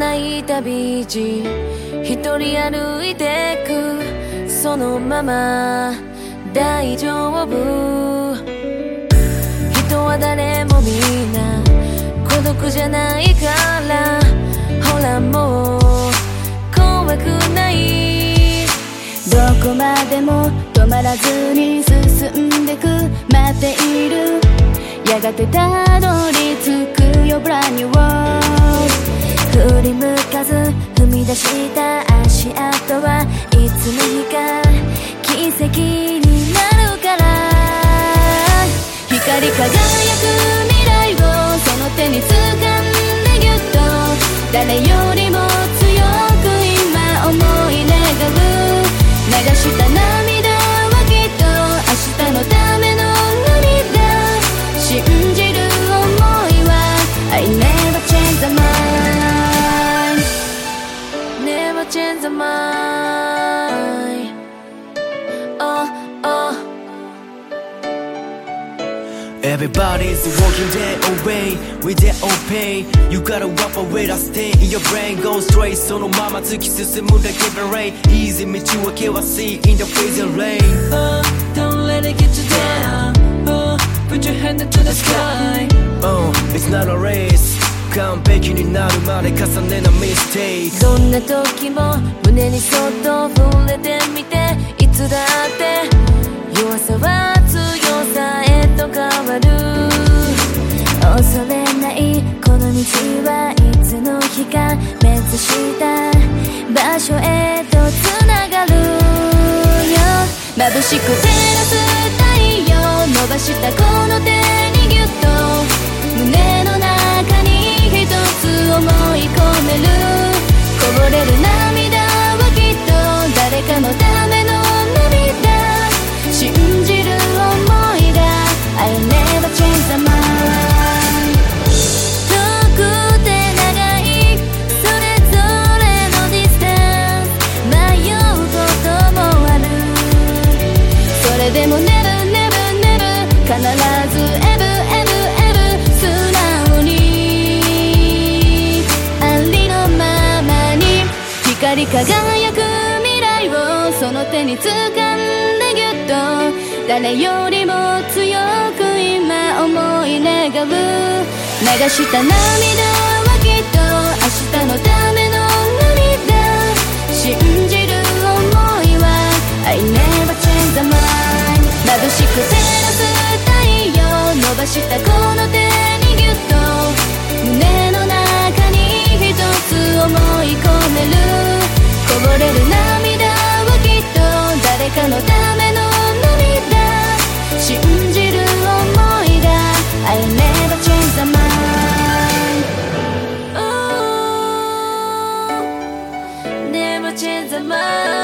いたビーチ一人歩いてくそのまま大丈夫人は誰もみんな孤独じゃないからほらもう怖くないどこまでも止まらずに進んでく待っているやがてたどり着くよ Brand new world 振り向かず踏み出した足跡はいつの日か奇跡になるから光り輝く未来をその手に掴んでぎゅっと誰よりも強く今思い願う流した涙はきっと明日のための涙信じる想いは I never change the mind Never change the mind Oh oh Everybody's walking their own way with their own pain You gotta walk away that stay in your brain Go straight そのまま突き進むだけ Rain Easy 道を険しい in the freezing rain Oh, don't let it get you down Oh, put your hand into the sky Oh, it's not a race 完璧になるまで重ねな mistake どんな時も胸にそっと触れてみていつだって弱さは強さへと変わる恐れないこの道はいつの日か目指した場所へとつながるよ眩しく照らす太陽伸ばしたこの手にぎゅっと胸の中に一つ思い込めるこぼれる涙はきっと誰かのための涙信じる想いが I never change the mind 遠くて長いそれぞれのディスタンス迷うこともあるそれでも Never never never 必ず Ever ever ever 素直にありのままに光り輝く未来をその手に掴んでぎゅっと誰よりも強く今思い願う流した涙はきっと明日のための涙信じる想いは I never change the mind 眩しく照らす太陽伸ばしたこの手にぎゅっと胸の中に一つ思い込めるこぼれる涙はきっと誰かのための涙信じる想いが I never change the mind Oh Never change the mind